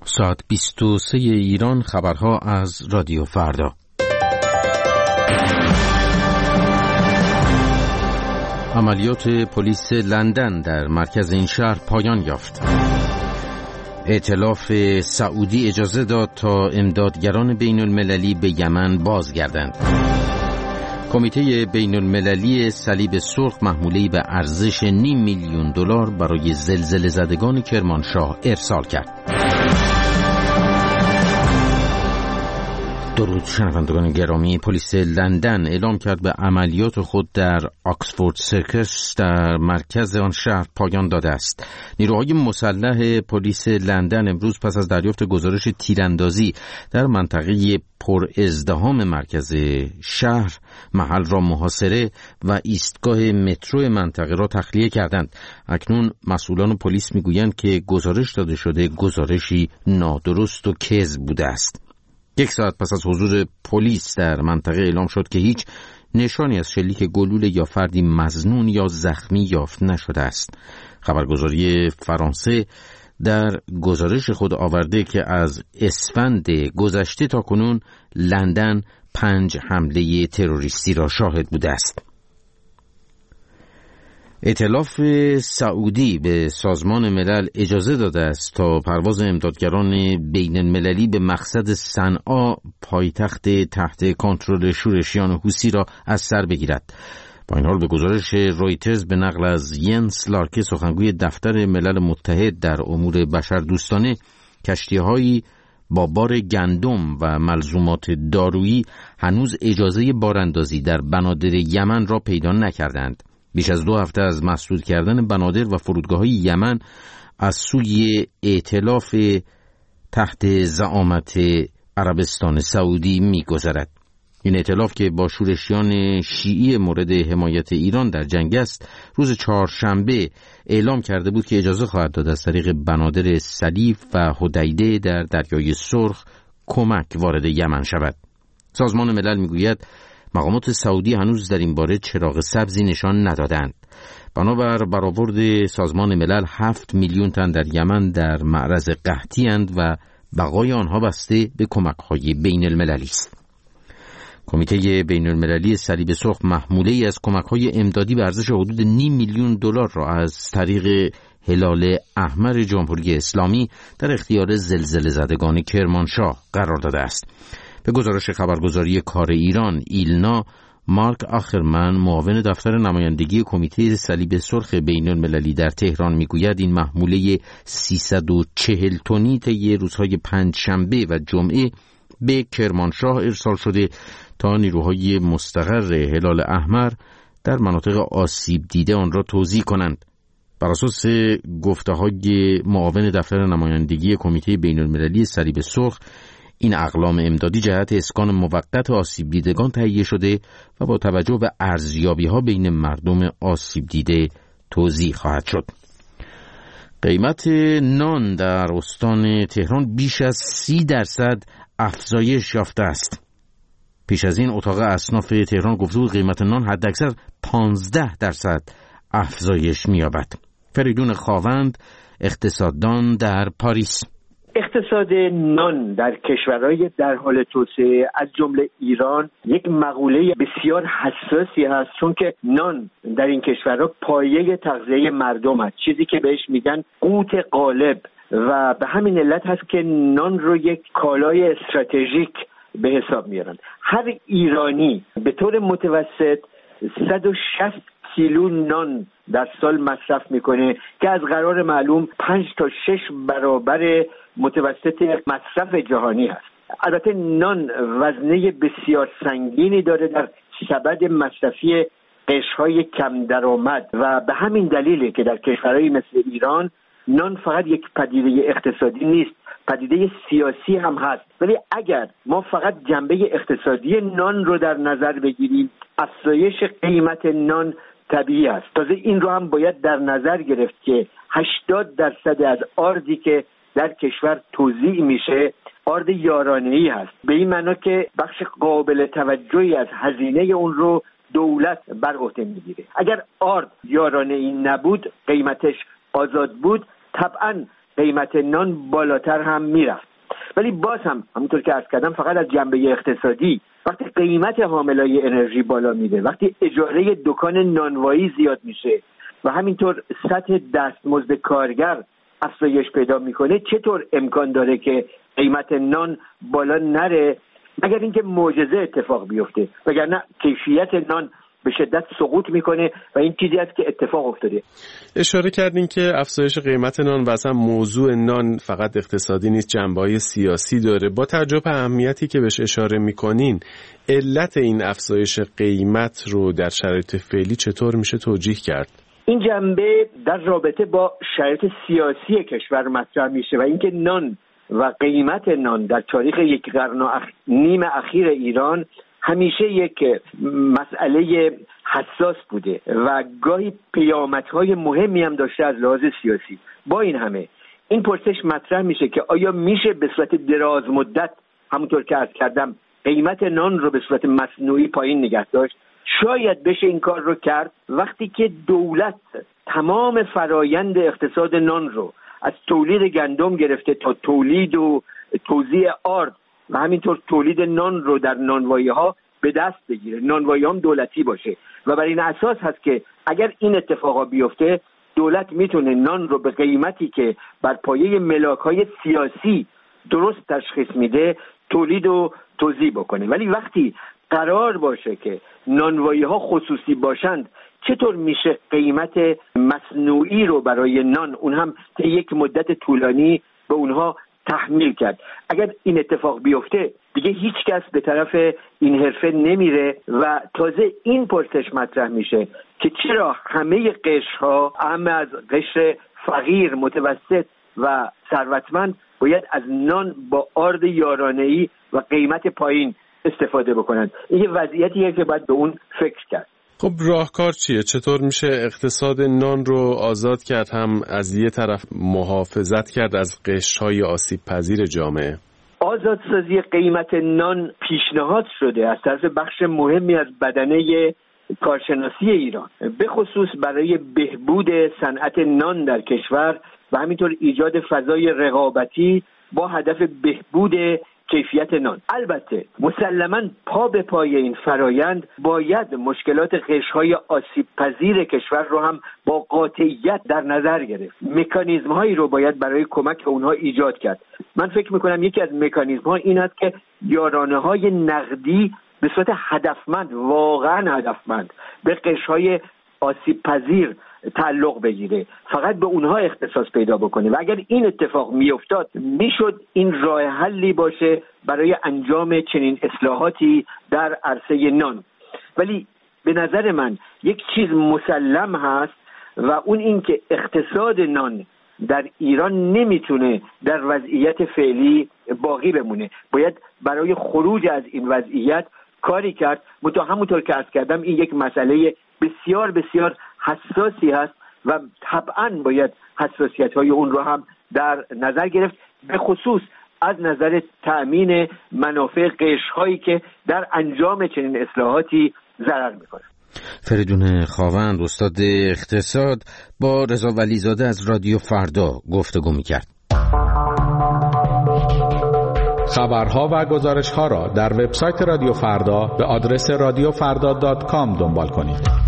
ساعت 23 ایران. خبرها از رادیو فردا. عملیات پلیس لندن در مرکز این شهر پایان یافت. ائتلاف سعودی اجازه داد تا امدادگران بین المللی به یمن بازگردند. کمیته بین المللی صلیب سرخ محموله‌ای به ارزش $500,000 برای زلزله زدگان کرمانشاه ارسال کرد. درود شنوندگان گرامی. پلیس لندن اعلام کرد به عملیات خود در آکسفورد سرکس در مرکز آن شهر پایان داده است. نیروهای مسلح پلیس لندن امروز پس از دریافت گزارش تیراندازی در منطقه پر ازدحام مرکز شهر محل را محاصره و ایستگاه مترو منطقه را تخلیه کردند. اکنون مسئولان پلیس میگویند که گزارش داده شده گزارشی نادرست و کذب بوده است. 1 ساعت پس از حضور پلیس در منطقه اعلام شد که هیچ نشانی از شلیک گلوله یا فردی مظنون یا زخمی یافت نشده است. خبرگزاری فرانسه در گزارش خود آورده که از اسفند گذشته تا کنون لندن 5 حمله تروریستی را شاهد بوده است. ائتلاف سعودی به سازمان ملل اجازه داده است تا پرواز امدادگران بین المللی به مقصد صنعا پایتخت تحت کنترل شورشیان حوثی را از سر بگیرد. با این حال به گزارش رویترز به نقل از ینس لارکه سخنگوی دفتر ملل متحد در امور بشردوستانه، کشتی‌هایی با بار گندم و ملزومات دارویی هنوز اجازه باراندازی در بنادر یمن را پیدا نکردند. بیش از 2 هفته از مسدود کردن بنادر و فرودگاه‌های یمن از سوی ائتلاف تحت زعامت عربستان سعودی می‌گذرد. این ائتلاف که با شورشیان شیعی مورد حمایت ایران در جنگ است، روز 4 شنبه اعلام کرده بود که اجازه خواهد داد از طریق بنادر سلیف و حدیده در دریای سرخ کمک وارد یمن شود. سازمان ملل می‌گوید مقامات سعودی هنوز در این باره چراغ سبزی نشان ندادند. بنابر برآورد سازمان ملل 7 میلیون تن در یمن در معرض قحطی اند و بقای آنها بسته به کمک‌های بین المللی است. کمیته بین المللی صلیب سرخ محموله‌ای از کمک‌های امدادی به ارزش حدود $500,000 را از طریق هلال احمر جمهوری اسلامی در اختیار زلزله زدگان کرمانشاه قرار داده است. به گزارش خبرگزاری کار ایران ایلنا، مارک آخرمن معاون دفتر نمایندگی کمیته صلیب سرخ بین المللی در تهران میگوید این محموله 340 تنی طی روزهای 5 شنبه و جمعه به کرمانشاه ارسال شده تا نیروهای مستقر هلال احمر در مناطق آسیب دیده آن را توزیع کنند. بر اساس گفته‌های معاون دفتر نمایندگی کمیته بین المللی صلیب سرخ، این اقلام امدادی جهت اسکان موقت آسیب دیدگان تهیه شده و با توجه به ارزیابی‌ها بین مردم آسیب دیده توزیع خواهد شد. قیمت نان در استان تهران بیش از 30% افزایش یافته است. پیش از این اتاق اصناف تهران گفته بود قیمت نان حداکثر 15% افزایش می‌یابد. فریدون خاوند، اقتصاددان در پاریس: اقتصاد نان در کشورهای در حال توسعه از جمله ایران یک مقوله بسیار حساسی هست، چون که نان در این کشورها پایه تغذیه مردم است، چیزی که بهش میگن قوت غالب، و به همین علت هست که نان رو یک کالای استراتژیک به حساب میارن. هر ایرانی به طور متوسط 160 کیلو نان در سال مصرف میکنه که از قرار معلوم 5 تا 6 برابر متوسط مصرف جهانی هست. البته نان وزنه بسیار سنگینی داره در سبد مصرفی قشرهای کم درآمد و به همین دلیله که در کشورهایی مثل ایران نان فقط یک پدیده اقتصادی نیست، پدیده سیاسی هم هست. ولی اگر ما فقط جنبه اقتصادی نان رو در نظر بگیریم، افزایش قیمت نان طبیعی است. تازه این رو هم باید در نظر گرفت که 80% از آردی که در کشور توزیع میشه آرد یارانه‌ای هست، به این معنا که بخش قابل توجهی از هزینه اون رو دولت بر عهده میگیره. اگر آرد یارانه‌ای نبود، قیمتش آزاد بود، طبعا قیمت نان بالاتر هم میرفت. ولی باز هم همونطور که عرض کردم فقط از جنبه اقتصادی، وقتی قیمت حاملای انرژی بالا میره، وقتی اجاره دکان نانوایی زیاد میشه و همینطور سطح دستمزد کارگر افزایش پیدا میکنه، چطور امکان داره که قیمت نان بالا نره مگر اینکه معجزه اتفاق بیفته، وگرنه کیفیت نان به شدت سقوط میکنه و این چیزی است که اتفاق افتاده. اشاره کردین که افزایش قیمت نان و اصلا موضوع نان فقط اقتصادی نیست، جنبه‌های سیاسی داره. با توجه به اهمیتی که بهش اشاره میکنین، علت این افزایش قیمت رو در شرایط فعلی چطور میشه توجیه کرد؟ این جنبه در رابطه با شرایط سیاسی کشور مطرح میشه و اینکه نان و قیمت نان در تاریخ یک قرن و نیم اخیر ایران همیشه یک مسئله حساس بوده و گاهی پیامدهای مهمی هم داشته از لحاظ سیاسی. با این همه این پرسش مطرح میشه که آیا میشه به صورت دراز مدت همونطور که عرض کردم قیمت نان رو به صورت مصنوعی پایین نگه داشت؟ شاید بشه این کار رو کرد وقتی که دولت تمام فرایند اقتصاد نان رو از تولید گندم گرفته تا تولید و توزیع آرد و همینطور تولید نان رو در نانوایی‌ها به دست بگیره، نانوایی هم دولتی باشه و بر این اساس هست که اگر این اتفاقا بیفته دولت میتونه نان رو به قیمتی که بر پایه ملاک‌های سیاسی درست تشخیص میده تولید و توزیع بکنه. ولی وقتی قرار باشه که نانوایی‌ها خصوصی باشند، چطور میشه قیمت مصنوعی رو برای نان اون هم تا یک مدت طولانی به اونها تحمیل کرد؟ اگر این اتفاق بیفته دیگه هیچ کس به طرف این حرفه نمیره و تازه این پرسش مطرح میشه که چرا همه قشرها، همه از قشر فقیر، متوسط و ثروتمند باید از نان با آرد یارانه‌ای و قیمت پایین استفاده بکنند. این وضعیتیه که باید به اون فکر کرد. خب راهکار چیه؟ چطور میشه اقتصاد نان رو آزاد کرد، هم از یه طرف محافظت کرد از قشرهای آسیب پذیر جامعه؟ آزادسازی قیمت نان پیشنهاد شده از طرف بخش مهمی از بدنه کارشناسی ایران، به خصوص برای بهبود صنعت نان در کشور و همینطور ایجاد فضای رقابتی با هدف بهبود کیفیت نان. البته مسلماً پا به پای این فرایند باید مشکلات قشرهای آسیب پذیر کشور رو هم با قاطعیت در نظر گرفت. مکانیزم‌هایی رو باید برای کمک به اونها ایجاد کرد. من فکر می‌کنم یکی از مکانیزم‌ها این است که یارانه‌های نقدی به صورت هدفمند، واقعاً هدفمند، به قشرهای آسیب پذیر تعلق بگیره، فقط به اونها اختصاص پیدا بکنه و اگر این اتفاق میافتاد میشد این راه حلی باشه برای انجام چنین اصلاحاتی در عرصه نان. ولی به نظر من یک چیز مسلم هست و اون این که اقتصاد نان در ایران نمیتونه در وضعیت فعلی باقی بمونه، باید برای خروج از این وضعیت کاری کرد. همونطور که عرض کردم این یک مسئله بسیار بسیار حساسی هست و طبعاً باید حساسیت‌های اون رو هم در نظر گرفت، به خصوص از نظر تأمین منافع قشرهایی که در انجام چنین اصلاحاتی ضرر می‌کنند. فریدون خاوند، استاد اقتصاد، با رضا ولیزاده از رادیو فردا گفتگو می‌کرد. خبرها و گزارش‌ها را در وبسایت رادیو فردا به آدرس radiofarda.com دنبال کنید.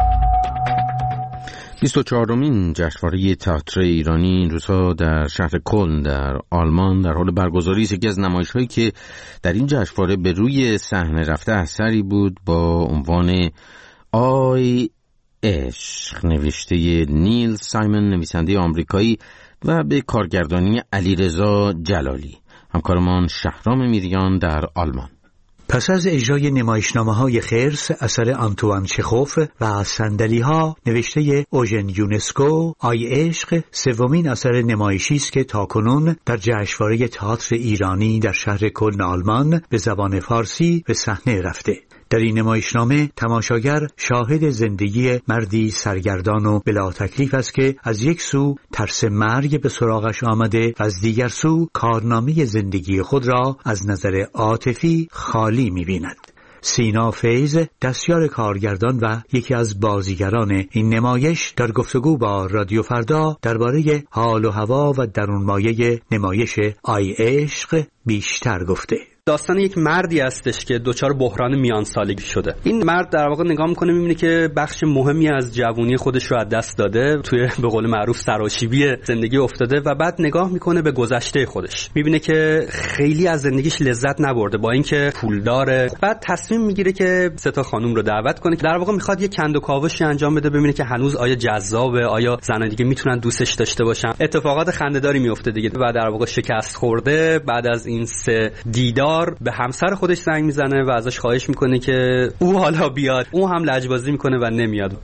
24مین جشنواره تئاتر ایرانی این روزها در شهر کلن در آلمان در حال برگزاری است. یکی از نمایش‌هایی که در این جشنواره به روی صحنه رفته اثری بود با عنوان آی عشق، نوشته نیل سایمن، نویسنده آمریکایی، و به کارگردانی علیرضا جلالی. همکارمان شهرام میریان در آلمان. پس از اجرای نمایشنامه‌های خرس اثر آنتوان چخوف و صندلی‌ها نوشته اوژن یونسکو، آی عشق سومین اثر نمایشی است که تاکنون در جشنواره تئاتر ایرانی در شهر کلن آلمان به زبان فارسی به صحنه رفته. در این نمایشنامه تماشاگر شاهد زندگی مردی سرگردان و بلا تکلیف است که از یک سو ترس مرگ به سراغش آمده و از دیگر سو کارنامه زندگی خود را از نظر عاطفی خالی می‌بیند. سینا فیض، دستیار کارگردان و یکی از بازیگران این نمایش، در گفتگو با رادیو فردا درباره حال و هوا و درونمایه نمایش آی عشق بیشتر گفته. داستان یک مردی هستش که دچار بحران میان سالگی شده. این مرد در واقع نگاه میکنه میبینه که بخش مهمی از جوانی خودش رو از دست داده، توی به قول معروف سراشیبی زندگی افتاده و بعد نگاه میکنه به گذشته خودش، میبینه که خیلی از زندگیش لذت نبرده با اینکه پول داره. بعد تصمیم میگیره که 3 خانم رو دعوت کنه که در واقع میخواد یک کند و کاوشی انجام بده، ببینه که هنوز آیا جذابه، آیا زنان دیگه میتونن دوستش داشته باشن. اتفاقات خنده‌داری میفته دیگه و در واقع شکست خورده بعد از این 3 دیدار به همسر خودش زنگ میزنه و ازش خواهش میکنه که او حالا بیاد. او هم لجبازی میکنه و نمیاد.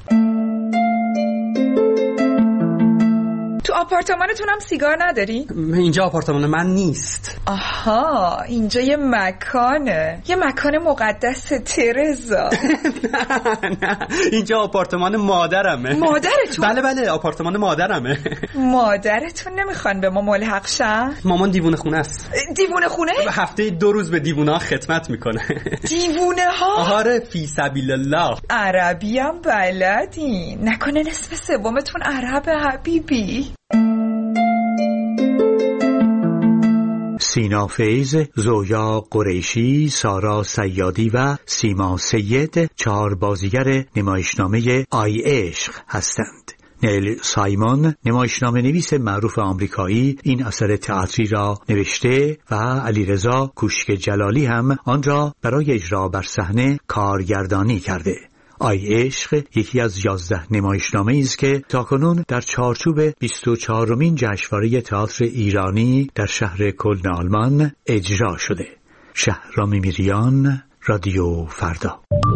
تو آپارتمانتون هم سیگار نداری؟ اینجا آپارتمان من نیست. آها، اینجا یه مکانه، یه مکان مقدس ترزا. نه اینجا آپارتمان مادرمه. مادرتون؟ بله آپارتمان مادرمه. مادرتون نمیخوان به ما ملحق شن؟ مامان دیوونه خونه است. دیوونه خونه؟ هفته 2 روز به دیوونه ها خدمت میکنه. دیوونه ها؟ آره فی سبیل الله. عربی هم بلدی؟ نکنه نصف سومتون عربه حبیبی؟ سینا فیض، زویا قریشی، سارا سیادی و سیما سید 4 بازیگر نمایشنامه آی عشق هستند. نیل سایمون، نمایشنامه نویس معروف آمریکایی، این اثر تئاتری را نوشته و علیرضا کوشک جلالی هم آن را برای اجرا بر صحنه کارگردانی کرده. آی عشق یکی از 11 نمایشنامه است که تاکنون در چارچوب 24مین جشنواره تئاتر ایرانی در شهر کلن آلمان اجرا شده. شهرام میریان، رادیو فردا.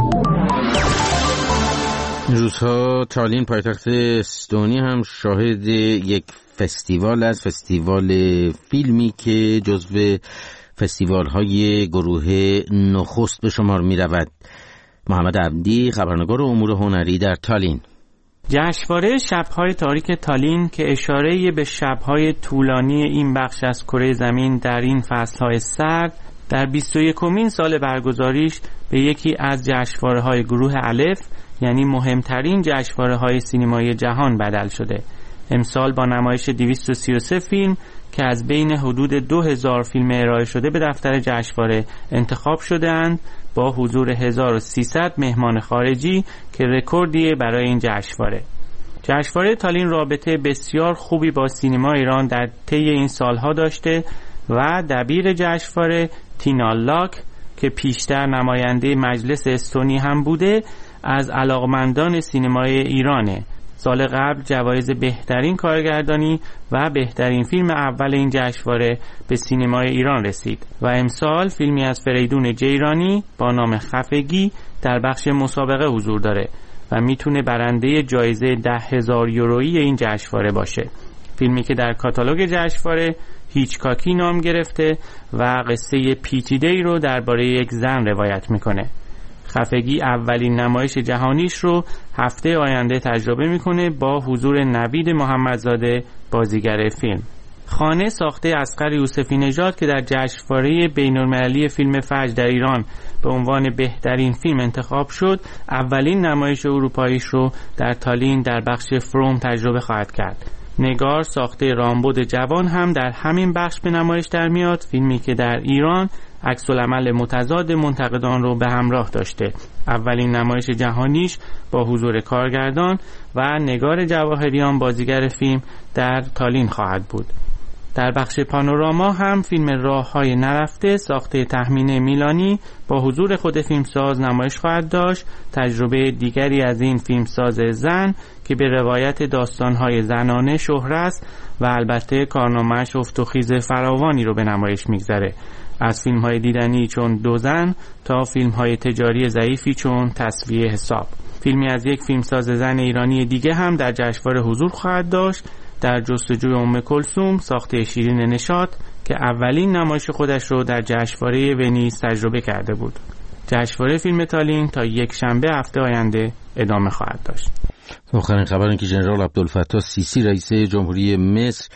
این روزها تالین پایتخت استونی هم شاهد یک فستیوال است، فستیوال فیلمی که جزو فستیوال‌های گروه نخست به شمار می‌رود. محمد عبدی، خبرنگار امور هنری در تالین. جشنواره شب‌های تاریک تالین که اشاره‌ای به شب‌های طولانی این بخش از کره زمین در این فصل‌های سرد، در 21مین سال برگزاریش به یکی از جشنواره‌های گروه الف، یعنی مهمترین جشنواره‌های سینمایی جهان بدل شده. امسال با نمایش 233 فیلم که از بین حدود 2000 فیلم ارائه شده به دفتر جشنواره انتخاب شده‌اند، با حضور 1300 مهمان خارجی که رکوردیه برای این جشنواره. جشنواره تالین رابطه بسیار خوبی با سینما ایران در طی این سالها داشته و دبیر جشنواره تینا لاک که پیشتر نماینده مجلس استونی هم بوده، از علاقمندان سینمای ایرانه. سال قبل جوایز بهترین کارگردانی و بهترین فیلم اول این جشنواره به سینمای ایران رسید و امسال فیلمی از فریدون جیرانی با نام خفگی در بخش مسابقه حضور داره و میتونه برنده جایزه 10,000 یورویی این جشنواره باشه. فیلمی که در کاتالوگ جشنواره هیچکاکی نام گرفته و قصه پیچیده‌ای رو درباره یک زن روایت میکنه. خفگی اولین نمایش جهانیش رو هفته آینده تجربه میکنه با حضور نوید محمدزاده بازیگر فیلم. خانه ساخته اصغر یوسفی نژاد که در جشنواره بین‌المللی فیلم فجر در ایران به عنوان بهترین فیلم انتخاب شد، اولین نمایش اروپاییش رو در تالین در بخش فروم تجربه خواهد کرد. نگار ساخته رامبد جوان هم در همین بخش به نمایش در میاد، فیلمی که در ایران عکس‌العمل متضاد منتقدان رو به همراه داشته. اولین نمایش جهانیش با حضور کارگردان و نگار جواهریان بازیگر فیلم در تالین خواهد بود. در بخش پانوراما هم فیلم راه‌های نرفته ساخته تخمینه میلانی با حضور خود فیلمساز نمایش خواهد داشت، تجربه دیگری از این فیلمساز زن که به روایت داستان‌های زنانه شهره است و البته کارنامه‌اش افت و خیز فراوانی رو به نمایش می‌گذاره، از فیلم‌های دیدنی چون دو زن تا فیلم‌های تجاری ضعیفی چون تصفیه حساب. فیلمی از یک فیلمساز زن ایرانی دیگه هم در جشنواره حضور خواهد داشت، در جستجوی ام کلثوم ساخته شیرین نشاط که اولین نمایش خودش رو در جشنواره ونیز تجربه کرده بود. جشنواره فیلم تالین تا یک شنبه هفته آینده ادامه خواهد داشت. آخرین خبر این که ژنرال عبدالفتاح سیسی رئیس جمهوری مصر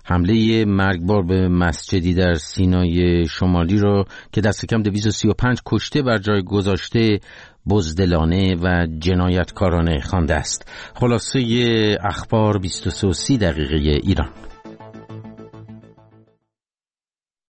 حمله مرگبار به مسجدی در سینای شمالی را که دست کم 235 کشته بر جای گذاشته بزدلانه و جنایتکارانه خوانده است. خلاصه اخبار 23:30 ایران.